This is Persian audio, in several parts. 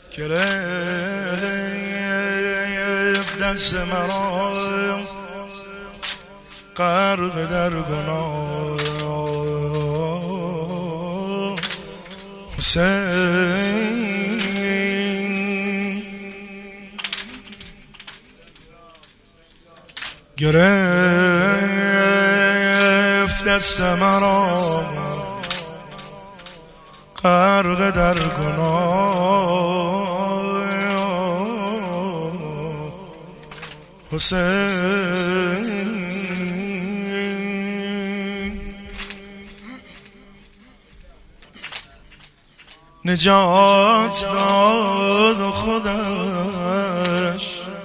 گرفت دست مرا غرق در گناه حسین گرفت دست مرا غرق در گناه حسین نجات داد خودش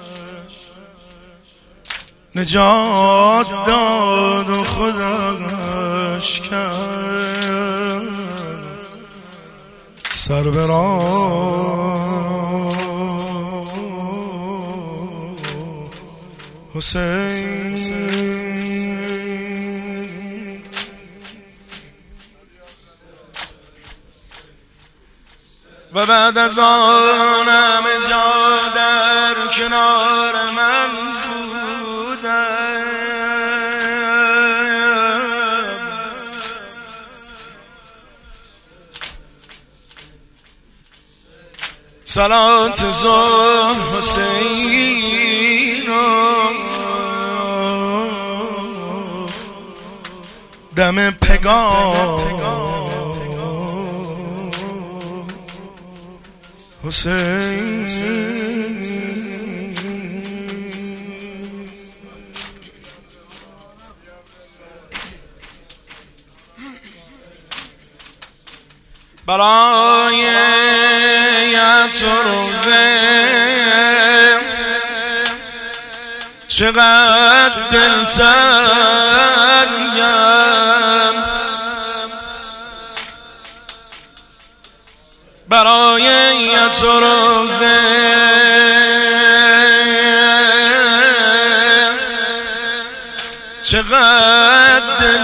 نجات داد خودش کرد سر به راه حسین و بعد از آن همه جا در کنار من بودم صلات ظهر حسین دم پگاه حسین برای تو روزه چقدر دلتنگم برای تو روزه چقدر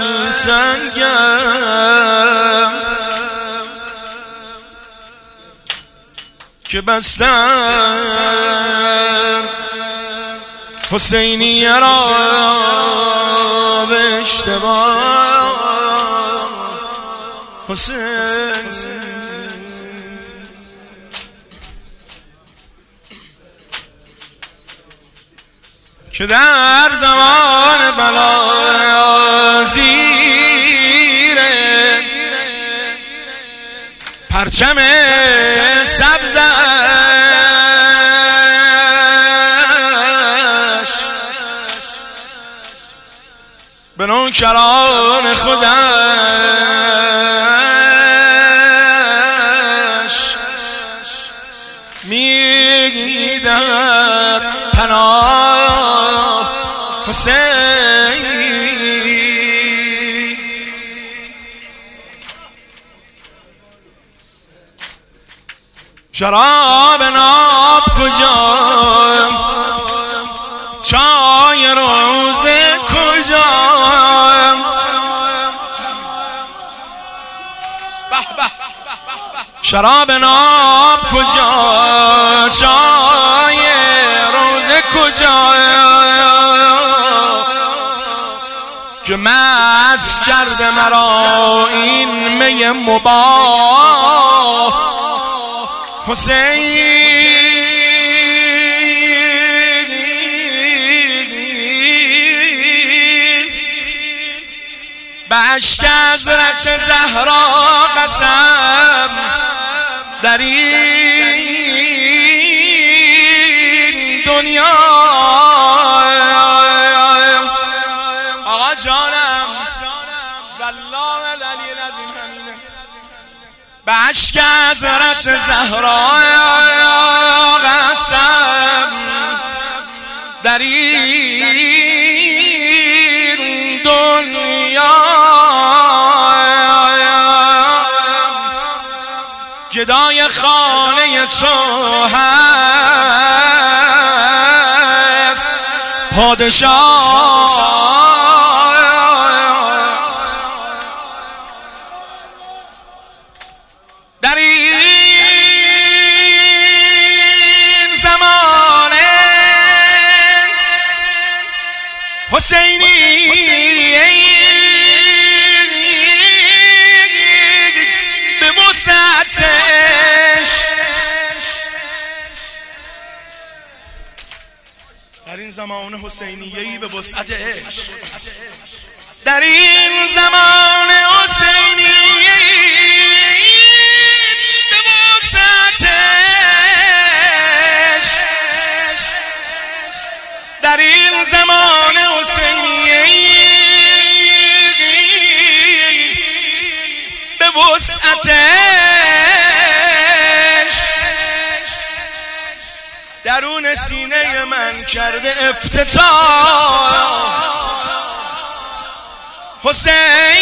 دلتنگم که بستم حسینیه را به اشتباه حسین که در زمان بلا زیر پرچم سبزش به نوکران خودش میدهد پناه حسین شراب ناب کجا چای روزه کجا شراب ناب کجا چای روزه کجا که مست کرده مرا این می مباح حسین به اشک حضرت زهرا قسم در این دنیا آقا جانم والله العلی العظیم همینه به اشک حضرت زهرا قسم در این دنیا گدای خانه تو هست پادشاه در این زمان حسینیه‌ای به وسعت عشق، در این زمان حسینیه‌ای به وسعت عشق، در این زمان حسینیه‌ای به وسعت عشق، درون سینه من کرده افتتاح. حسین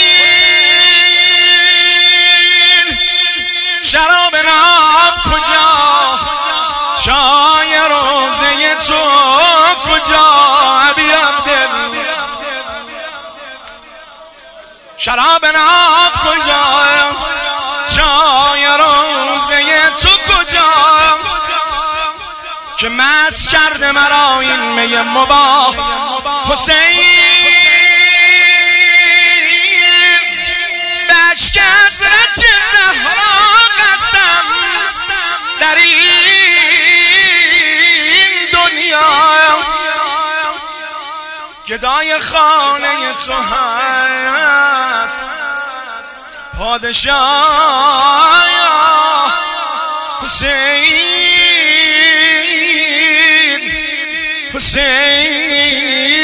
شراب ناب کجا، چای روزه تو کجا، ابی عبدل شراب ناب کجا، چای روزه تو کجا، که مست کرده مرا این می مباح. حسین بشک حضرت زهرا قسم، در این دنیا گدای خانه تو هست، پادشاه حسین، حسین